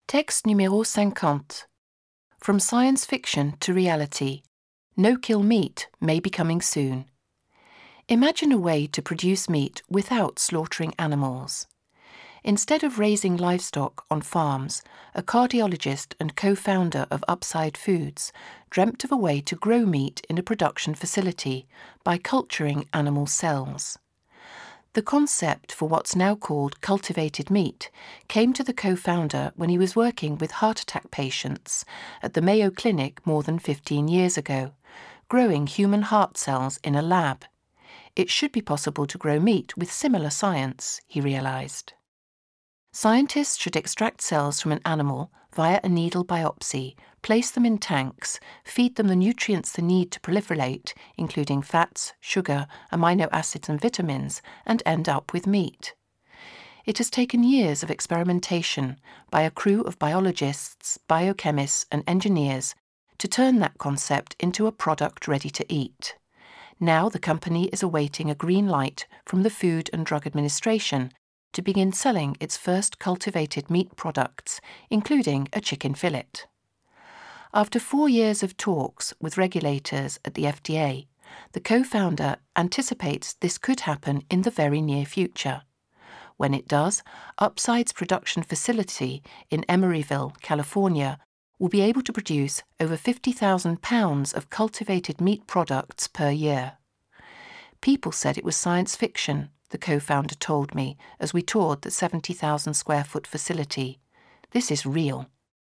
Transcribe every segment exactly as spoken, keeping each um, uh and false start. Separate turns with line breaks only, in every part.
Texte numéro cinquante. From science fiction to reality, no-kill meat may be coming soon. Imagine a way to produce meat without slaughtering animals. Instead of raising livestock on farms, a cardiologist and co-founder of Upside Foods dreamt of a way to grow meat in a production facility by culturing animal cells. The concept for what's now called cultivated meat came to the co-founder when he was working with heart attack patients at the Mayo Clinic more than fifteen years ago, growing human heart cells in a lab. It should be possible to grow meat with similar science, he realized. Scientists should extract cells from an animal via a needle biopsy, place them in tanks, feed them the nutrients they need to proliferate, including fats, sugar, amino acids and vitamins, and end up with meat. It has taken years of experimentation by a crew of biologists, biochemists and engineers to turn that concept into a product ready to eat. Now the company is awaiting a green light from the Food and Drug Administration to begin selling its first cultivated meat products, including a chicken fillet. After four years of talks with regulators at the F D A, the co-founder anticipates this could happen in the very near future. When it does, Upside's production facility in Emeryville, California, will be able to produce over fifty thousand pounds of cultivated meat products per year. People said it was science fiction, the co-founder told me as we toured the seventy thousand square foot facility. This is real.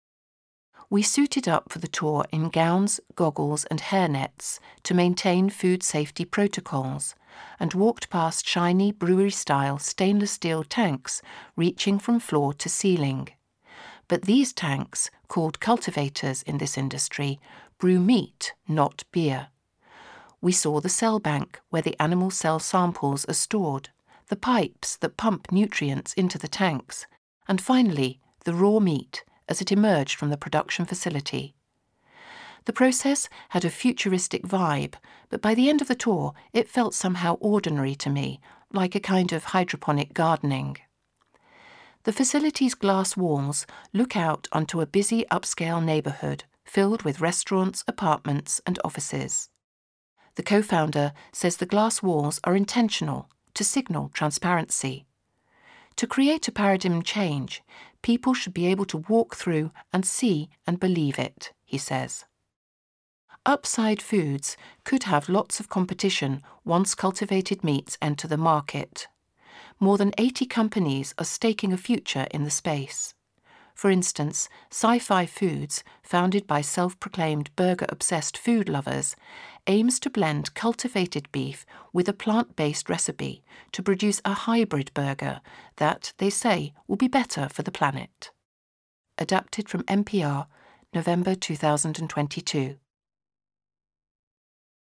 We suited up for the tour in gowns, goggles and hairnets to maintain food safety protocols and walked past shiny brewery-style stainless steel tanks reaching from floor to ceiling. But these tanks, called cultivators in this industry, brew meat, not beer. We saw the cell bank where the animal cell samples are stored, the pipes that pump nutrients into the tanks, and finally the raw meat as it emerged from the production facility. The process had a futuristic vibe, but by the end of the tour it felt somehow ordinary to me, like a kind of hydroponic gardening. The facility's glass walls look out onto a busy upscale neighbourhood filled with restaurants, apartments and offices. The co-founder says the glass walls are intentional to signal transparency. To create a paradigm change, people should be able to walk through and see and believe it, he says. Upside Foods could have lots of competition once cultivated meats enter the market. More than eighty companies are staking a future in the space. For instance, Sci-Fi Foods, founded by self-proclaimed burger-obsessed food lovers, aims to blend cultivated beef with a plant-based recipe to produce a hybrid burger that, they say, will be better for the planet. Adapted from N P R, November two thousand twenty-two.